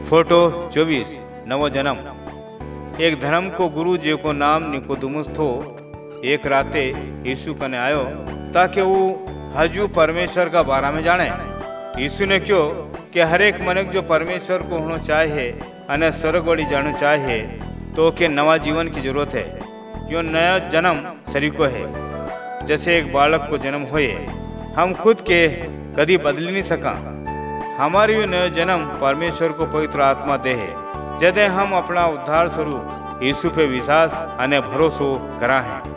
Photo 24 नवो जन्म। एक धर्म को गुरु जी को नाम निकोदेमुस थो। एक राते यीशु कने आयो ताकि वो हजू परमेश्वर का बारे में जाने। यीशु ने क्यों कि हर एक मनक जो परमेश्वर को होना चाहे अने स्वर्ग वाली जाना चाहे तो के नवा जीवन की जरूरत है। यो नया जन्म सरीको है। जैसे एक बालक को जन्म होए हम खुद के कभी बदल नहीं सका। हमारी यो नया जन्म परमेश्वर को पवित्र आत्मा दे है जदे हम अपना उद्धार स्वरूप यीशु पे विश्वास अने भरोसो करा है।